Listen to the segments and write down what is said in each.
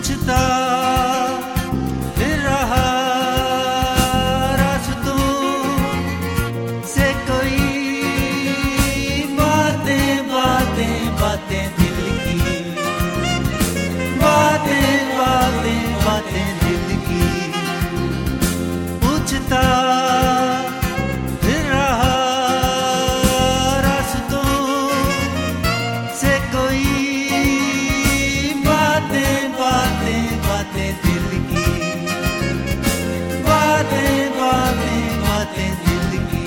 पूछता फिर रहा रास्तों से कोई बातें बातें बातें दिल की, बातें बातें बातें दिल की। पूछता फिर रहा रास्तों से कोई बातें बातें बातें दिल की, बातें बातें बातें दिल की।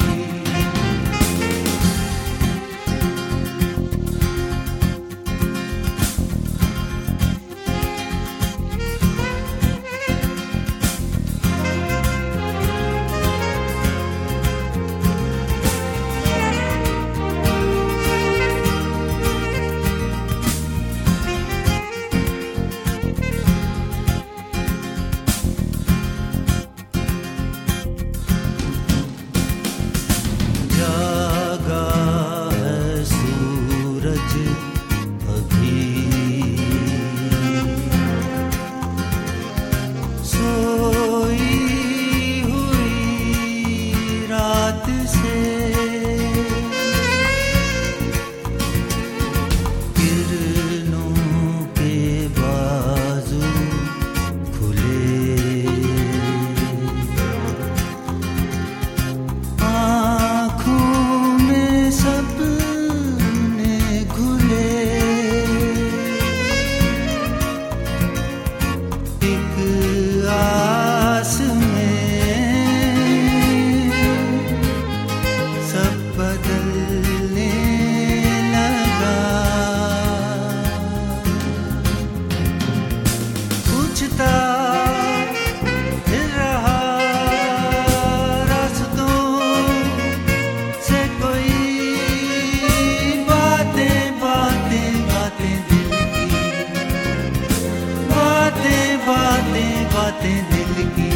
बातें दिल की।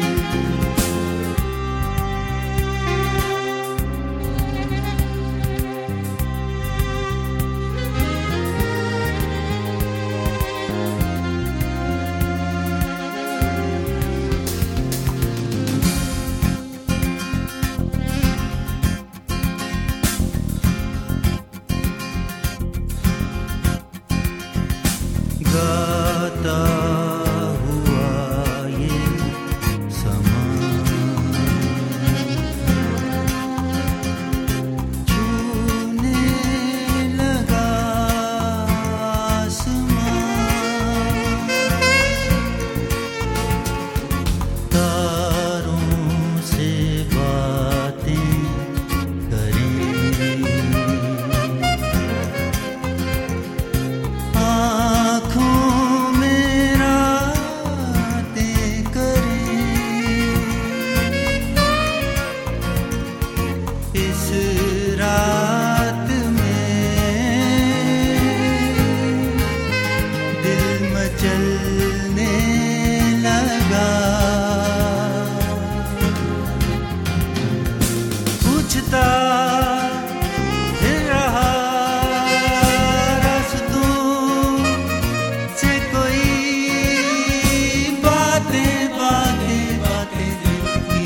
गाता रात में दिल मचलने लगा। पूछता फिर रहा रास्तों से कोई बातें बातें बातें दिल की,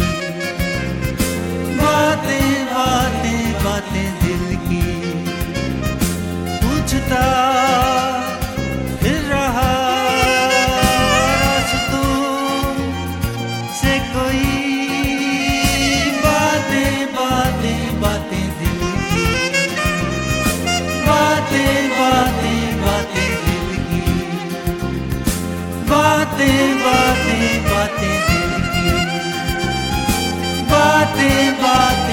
बातें बातें बातें दिल की। पूछता फिर रहा रास्तों से कोई बातें बातें बातें दिल की, बातें बातें बातें दिल की, बातें बातें बातें दिल की, बातें बातें